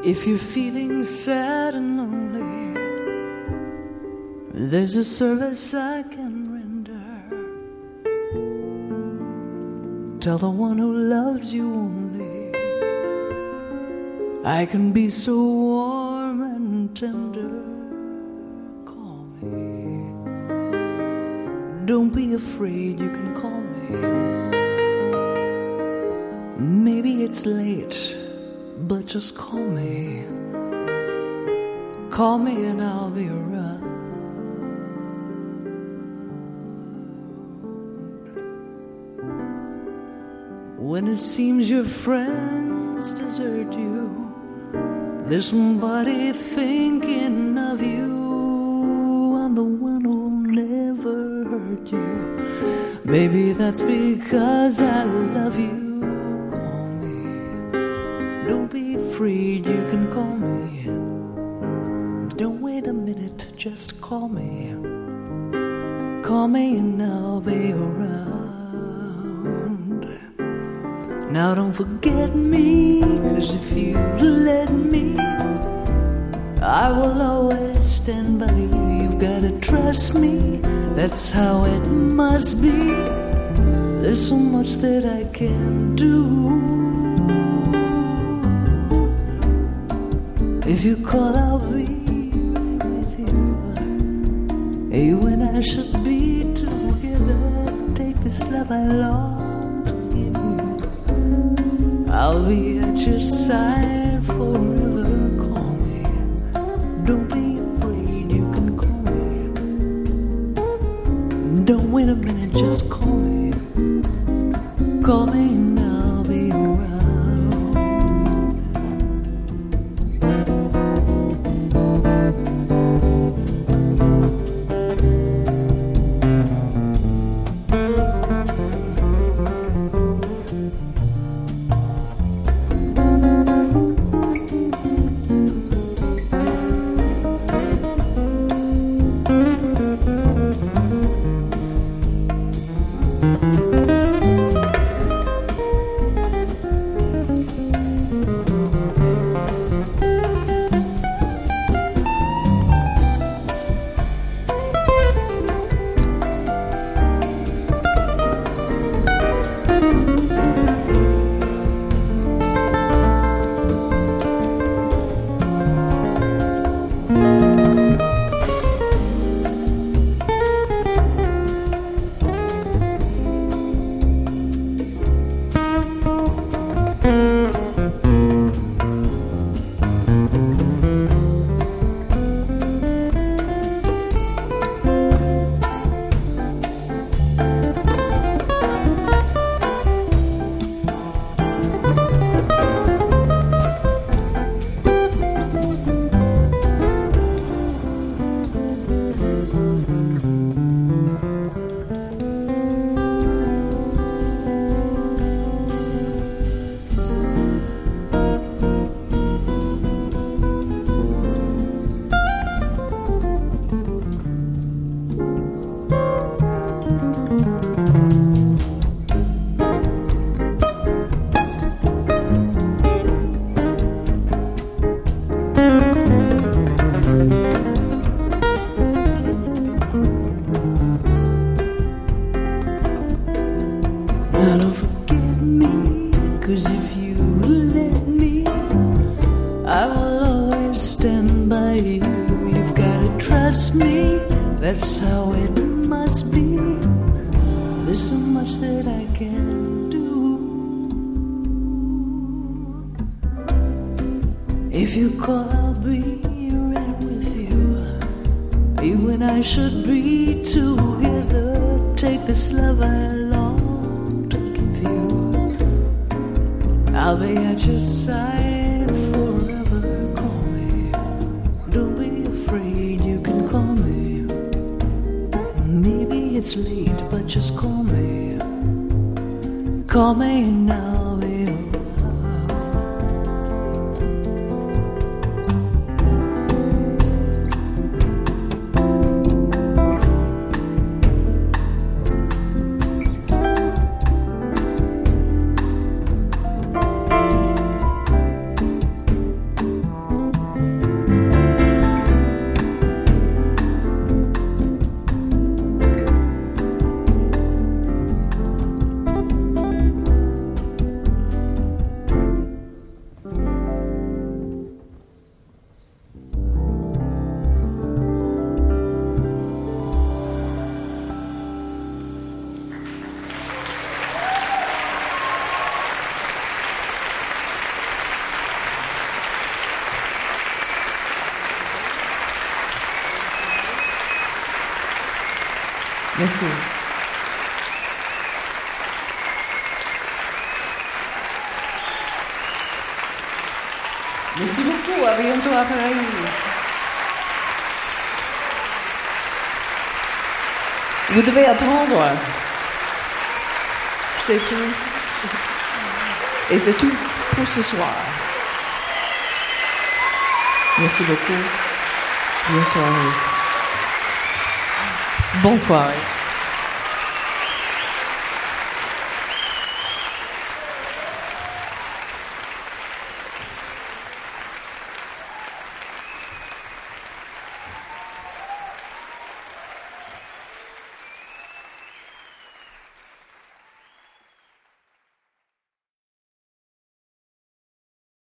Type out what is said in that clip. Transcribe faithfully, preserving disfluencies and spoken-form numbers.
If you're feeling sad and lonely, there's a service I can render. Tell the one who loves you only, I can be so warm and tender. Call me. Don't be afraid, you can call me. Maybe it's late, but just call me. Call me and I'll be around. When it seems your friends desert you, there's somebody thinking of you. I'm the one who'll never hurt you. Maybe that's because I love you. Afraid, you can call me. Don't wait a minute, just call me. Call me and I'll be around. Now don't forget me, 'cause if you let me, I will always stand by you. You've gotta trust me, that's how it must be. There's so much that I can do. If you call, I'll be with you. Hey, when I should be together, take this love I long to give you. I'll be at your side forever. Call me. Don't be afraid, you can call me. Don't wait a minute, just call me. Call me and I'll be around. That's how it must be. There's so much that I can do. If you call, I'll be right with you. When I should be together, take this love I long to give you. I'll be at your side forever. Call me. Don't be afraid, you can call me. Maybe it's late, but just call me. Call me now. Merci. Merci beaucoup. À bientôt à Paris. Vous devez attendre. C'est tout. Et c'est tout pour ce soir. Merci beaucoup. Bonne soirée. Bonne soirée.